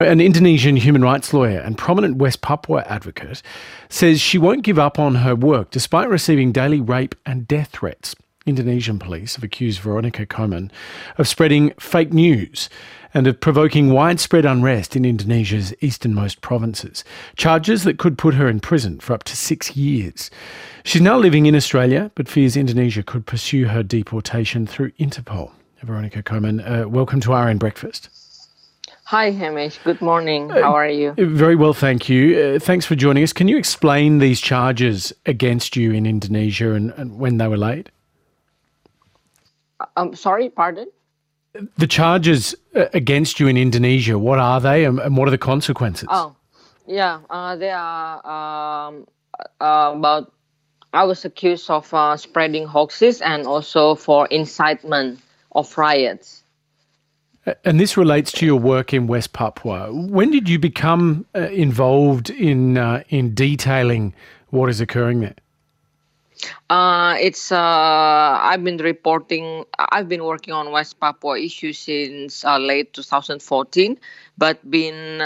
An Indonesian human rights lawyer and prominent West Papua advocate says she won't give up on her work despite receiving daily rape and death threats. Indonesian police have accused Veronica Koman of spreading fake news and of provoking widespread unrest in Indonesia's easternmost provinces, charges that could put her in prison for up to 6 years. She's now living in Australia, but fears Indonesia could pursue her deportation through Interpol. Veronica Koman, welcome to RN Breakfast. Hi, Hamish. Good morning. How are you? Very well, thank you. Thanks for joining us. Can you explain these charges against you in Indonesia and when they were laid? Sorry, pardon? The charges against you in Indonesia, what are they and what are the consequences? They are about I was accused of spreading hoaxes and also for incitement of riots. And this relates to your work in West Papua. When did you become involved in detailing what is occurring there? I've been working on West Papua issues since late 2014, but been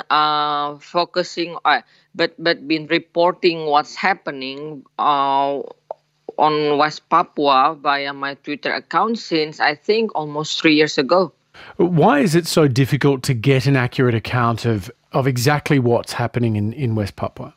been reporting what's happening on West Papua via my Twitter account since I think almost 3 years ago. Why is it so difficult to get an accurate account of exactly what's happening in West Papua?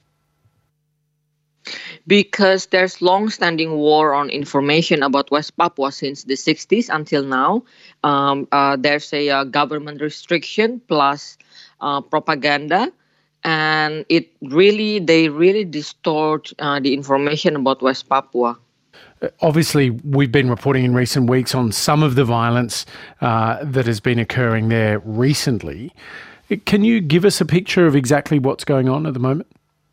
Because there's long-standing war on information about West Papua since the 60s until now. There's a government restriction plus propaganda, and they really distort the information about West Papua. Obviously, we've been reporting in recent weeks on some of the violence that has been occurring there recently. Can you give us a picture of exactly what's going on at the moment?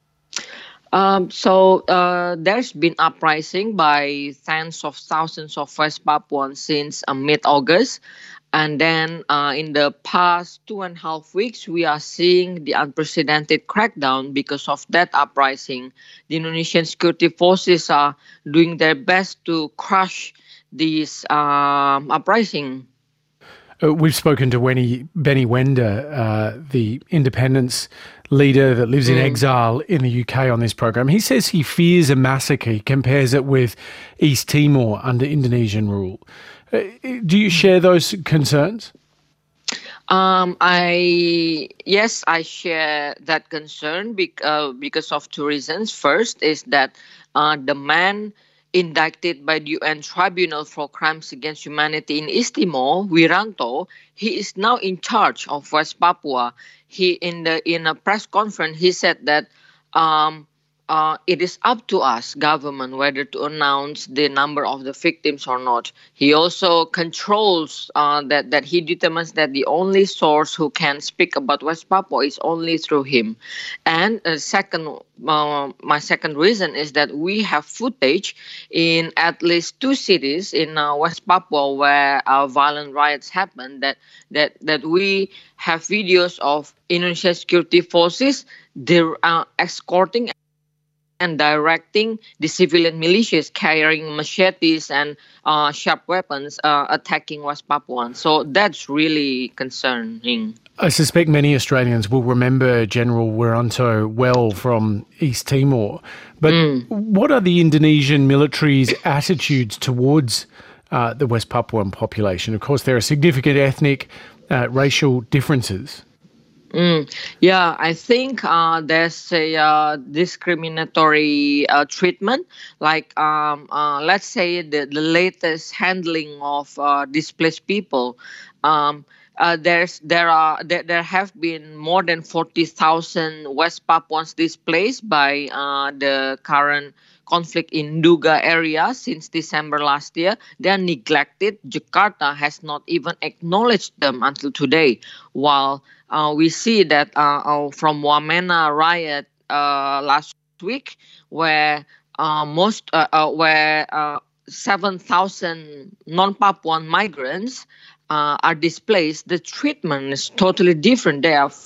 There's been uprising by tens of thousands of West Papuans since mid-August. And then in the past 2.5 weeks, we are seeing the unprecedented crackdown because of that uprising. The Indonesian security forces are doing their best to crush this uprising. We've spoken to Benny Wenda, the independence leader that lives in exile in the UK on this program. He says he fears a massacre. He compares it with East Timor under Indonesian rule. Do you share those concerns? I share that concern because of two reasons. First is that the man indicted by the UN Tribunal for Crimes Against Humanity in East Timor, Wiranto, he is now in charge of West Papua. In a press conference, he said that it is up to us, government, whether to announce the number of the victims or not. He also controls that he determines that the only source who can speak about West Papua is only through him. And my second reason is that we have footage in at least 2 cities in West Papua where violent riots happened. That we have videos of Indonesian security forces escorting and directing the civilian militias carrying machetes and sharp weapons attacking West Papuans. So that's really concerning. I suspect many Australians will remember General Wiranto well from East Timor. But what are the Indonesian military's attitudes towards the West Papuan population? Of course, there are significant ethnic, racial differences. I think there's a discriminatory treatment. Like, let's say the latest handling of displaced people. There have been more than 40,000 West Papuans displaced by the current conflict in Duga area since December last year. They are neglected. Jakarta has not even acknowledged them until today. While we see that from Wamena riot last week, where 7,000 non-Papuan migrants are displaced, the treatment is totally different. They are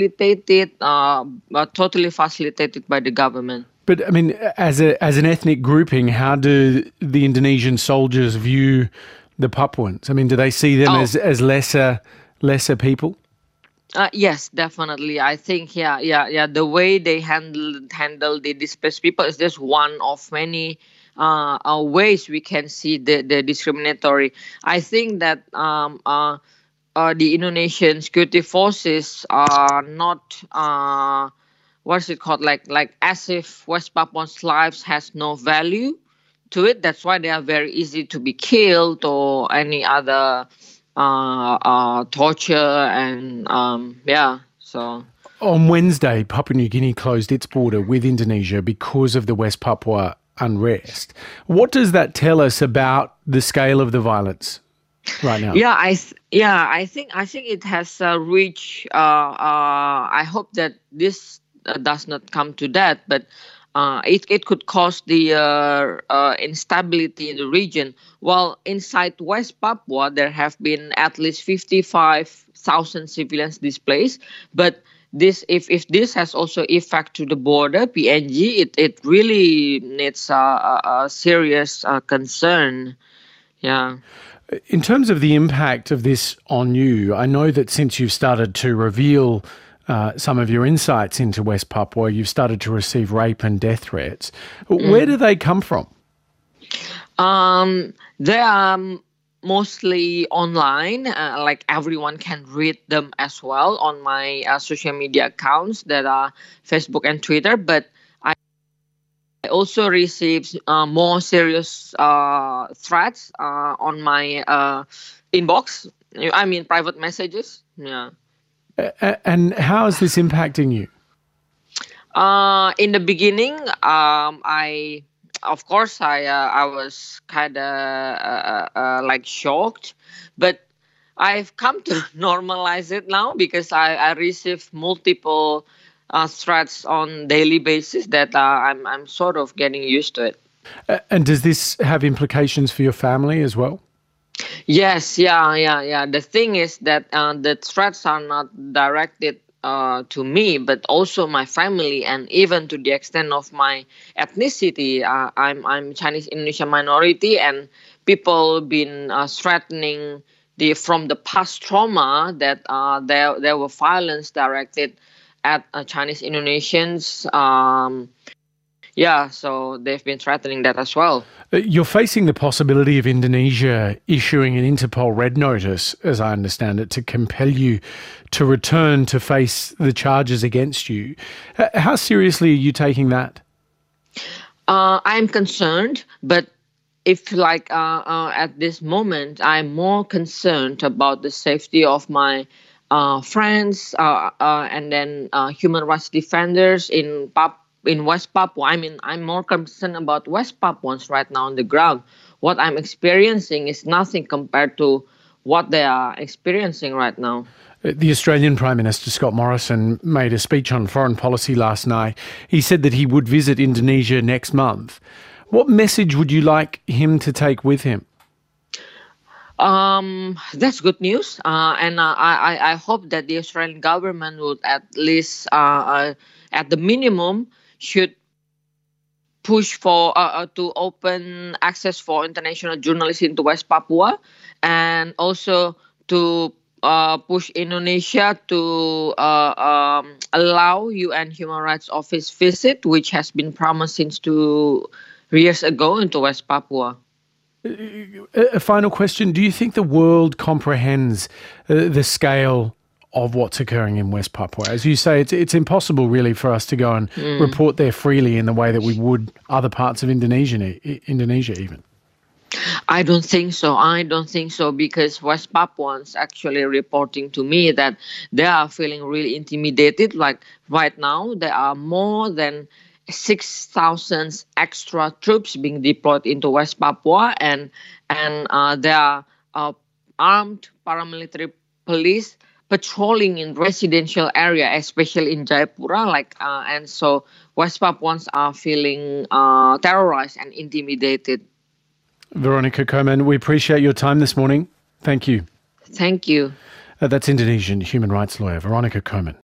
totally facilitated by the government. But I mean, as an ethnic grouping, how do the Indonesian soldiers view the Papuans? I mean, do they see them as lesser people? Yes, definitely. I think, yeah. The way they handle the displaced people is just one of many ways we can see the discriminatory. I think that the Indonesian security forces are not what's it called, like as if West Papuans' lives has no value to it. That's why they are very easy to be killed or any other torture and yeah. So On Wednesday, Papua New Guinea closed its border with Indonesia because of the West Papua unrest. What does that tell us about the scale of the violence right now? I think it has reached. I hope that this does not come to that, but it could cause the instability in the region. While inside West Papua, there have been at least 55,000 civilians displaced, but if this has also effect to the border PNG, it really needs a serious concern. Yeah. In terms of the impact of this on you, I know that since you've started to reveal some of your insights into West Papua, you've started to receive rape and death threats. Where do they come from? They are mostly online. Like everyone can read them as well on my social media accounts that are Facebook and Twitter. But I also received more serious threats on my inbox. I mean, private messages. Yeah. And how is this impacting you? In the beginning, I of course I was kind of like shocked, but I've come to normalize it now because I receive multiple threats on daily basis that I'm sort of getting used to it. And does this have implications for your family as well? Yes, yeah. The thing is that the threats are not directed to me, but also my family, and even to the extent of my ethnicity. I'm Chinese Indonesian minority, and people been threatening from the past trauma that there were violence directed at Chinese Indonesians. Yeah, so they've been threatening that as well. You're facing the possibility of Indonesia issuing an Interpol red notice, as I understand it, to compel you to return to face the charges against you. How seriously are you taking that? I'm concerned, but if at this moment, I'm more concerned about the safety of my friends and then human rights defenders in West Papua. I mean, I'm more concerned about West Papuans right now on the ground. What I'm experiencing is nothing compared to what they are experiencing right now. The Australian Prime Minister, Scott Morrison, made a speech on foreign policy last night. He said that he would visit Indonesia next month. What message would you like him to take with him? That's good news. And I hope that the Australian government would at least, at the minimum, should push for to open access for international journalists into West Papua, and also to push Indonesia to allow UN Human Rights Office visit, which has been promised since 2 years ago into West Papua. A final question. Do you think the world comprehends the scale of what's occurring in West Papua? As you say, it's impossible really for us to go and report there freely in the way that we would other parts of Indonesia even. I don't think so because West Papuans actually reporting to me that they are feeling really intimidated. Like right now, there are more than 6,000 extra troops being deployed into West Papua, and there are armed paramilitary police patrolling in residential area, especially in Jayapura. And so West Papuans are feeling terrorized and intimidated. Veronica Koman, we appreciate your time this morning. Thank you. Thank you. That's Indonesian human rights lawyer Veronica Koman.